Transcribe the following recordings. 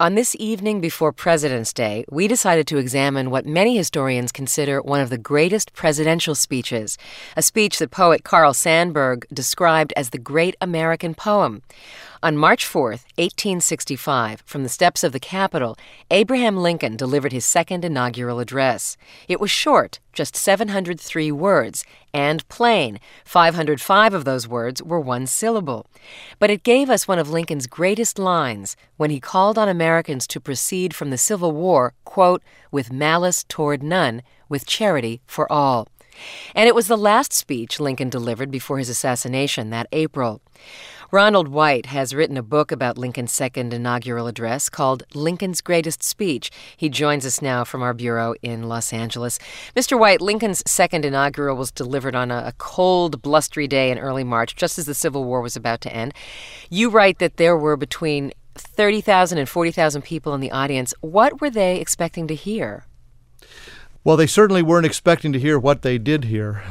On this evening before President's Day, we decided to examine what many historians consider one of the greatest presidential speeches, a speech that poet Carl Sandburg described as the great American poem. On March 4th, 1865, from the steps of the Capitol, Abraham Lincoln delivered his second inaugural address. It was short, just 703 words, and plain. 505 of those words were one syllable. But it gave us one of Lincoln's greatest lines when he called on Americans to proceed from the Civil War, quote, with malice toward none, with charity for all. And it was the last speech Lincoln delivered before his assassination that April. Ronald White has written a book about Lincoln's second inaugural address called Lincoln's Greatest Speech. He joins us now from our bureau in Los Angeles. Mr. White, Lincoln's second inaugural was delivered on a cold, blustery day in early March, just as the Civil War was about to end. You write that there were between 30,000 and 40,000 people in the audience. What were they expecting to hear? Well, they certainly weren't expecting to hear what they did hear.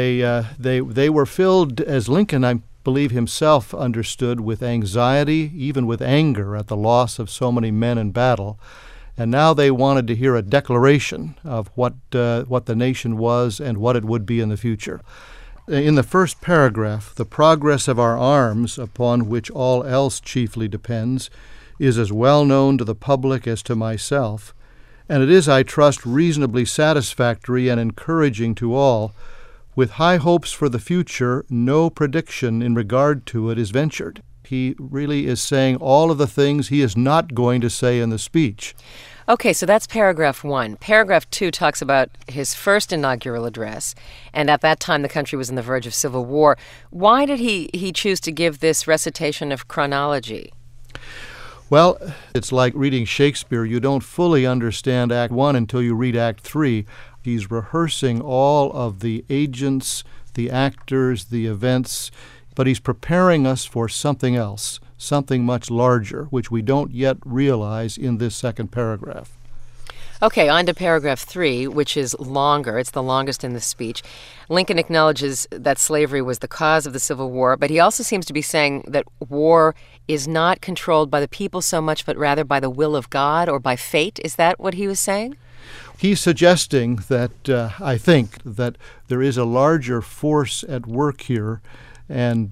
They were filled, as Lincoln, I believe himself understood, with anxiety, even with anger at the loss of so many men in battle. And now they wanted to hear a declaration of what the nation was and what it would be in the future. In the first paragraph, the progress of our arms, upon which all else chiefly depends, is as well known to the public as to myself, and it is, I trust, reasonably satisfactory and encouraging to all. With high hopes for the future, no prediction in regard to it is ventured. He really is saying all of the things he is not going to say in the speech. Okay, so that's paragraph 1. Paragraph 2 talks about his first inaugural address, and at that time the country was on the verge of civil war. Why did he choose to give this recitation of chronology? Well, it's like reading Shakespeare. You don't fully understand Act 1 until you read Act 3. He's rehearsing all of the agents, the actors, the events, but he's preparing us for something else, something much larger, which we don't yet realize in this second paragraph. Okay, on to paragraph 3, which is longer. It's the longest in the speech. Lincoln acknowledges that slavery was the cause of the Civil War, but he also seems to be saying that war is not controlled by the people so much, but rather by the will of God or by fate. Is that what he was saying? He's suggesting that, I think, that there is a larger force at work here, and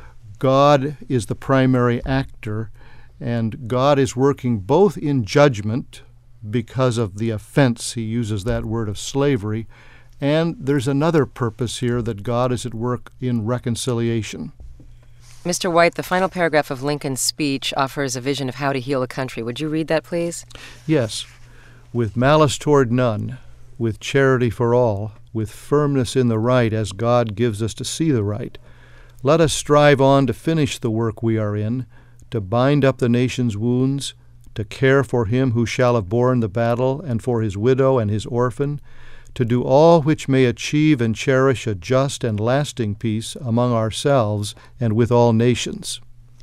God is the primary actor, and God is working both in judgment because of the offense, he uses that word, of slavery, and there's another purpose here, that God is at work in reconciliation. Mr. White, the final paragraph of Lincoln's speech offers a vision of how to heal a country. Would you read that, please? Yes. With malice toward none, with charity for all, with firmness in the right as God gives us to see the right, let us strive on to finish the work we are in, to bind up the nation's wounds, to care for him who shall have borne the battle, and for his widow and his orphan, to do all which may achieve and cherish a just and lasting peace among ourselves and with all nations.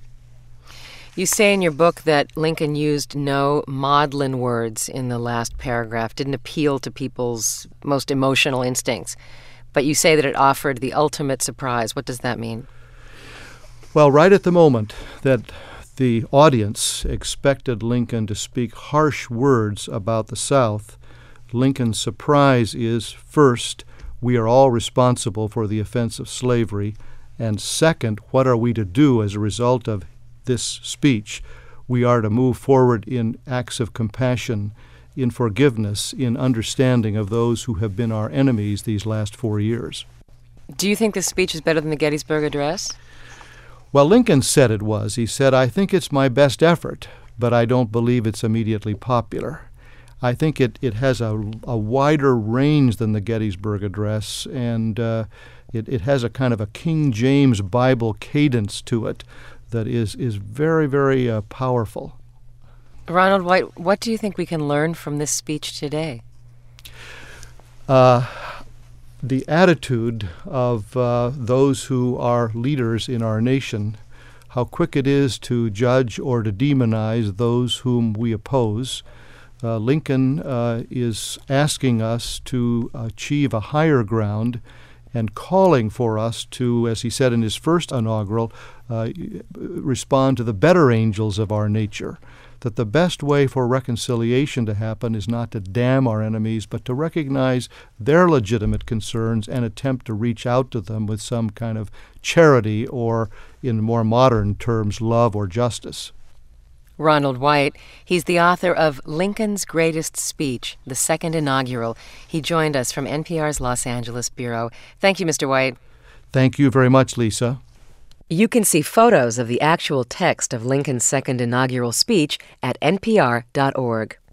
You say in your book that Lincoln used no maudlin words in the last paragraph, didn't appeal to people's most emotional instincts, but you say that it offered the ultimate surprise. What does that mean? Well, right at the moment that the audience expected Lincoln to speak harsh words about the South, Lincoln's surprise is, first, we are all responsible for the offense of slavery, and second, what are we to do as a result of this speech? We are to move forward in acts of compassion, in forgiveness, in understanding of those who have been our enemies these last 4 years. Do you think this speech is better than the Gettysburg Address? Well, Lincoln said it was. He said, I think it's my best effort, but I don't believe it's immediately popular. I think it has a wider range than the Gettysburg Address, and it has a kind of a King James Bible cadence to it that is very, very powerful. Ronald White, what do you think we can learn from this speech today? The attitude of those who are leaders in our nation, how quick it is to judge or to demonize those whom we oppose. Lincoln is asking us to achieve a higher ground and calling for us to, as he said in his first inaugural, respond to the better angels of our nature. that the best way for reconciliation to happen is not to damn our enemies, but to recognize their legitimate concerns and attempt to reach out to them with some kind of charity or, in more modern terms, love or justice. Ronald White. He's the author of Lincoln's Greatest Speech, the second inaugural. He joined us from NPR's Los Angeles bureau. Thank you, Mr. White. Thank you very much, Lisa. You can see photos of the actual text of Lincoln's second inaugural speech at npr.org.